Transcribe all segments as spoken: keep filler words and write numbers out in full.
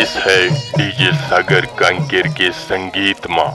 पेश है डीजे सागर कांकेर के संगीत में।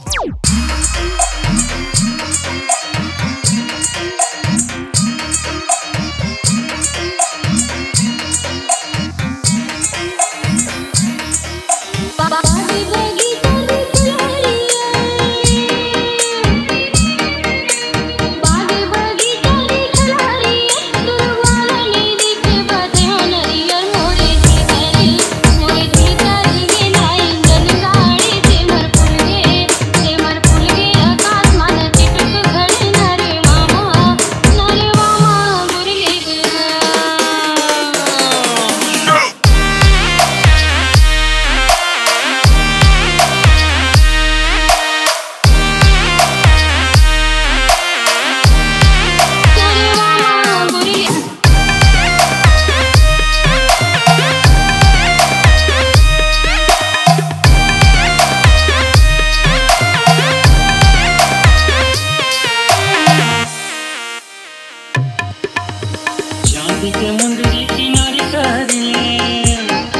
के मुंदरी किनारे कर ले,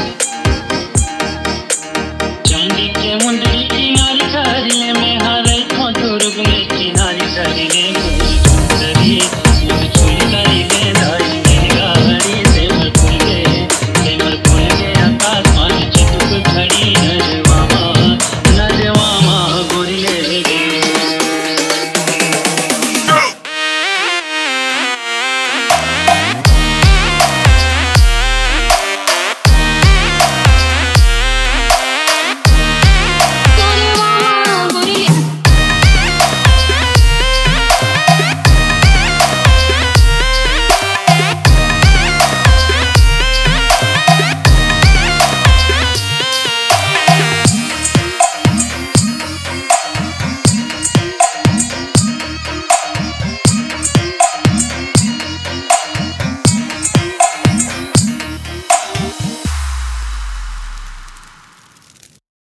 चांदी के मुंदरी किनारे कर ले, मैं हारे को दुर्ग में किनारे कर ले।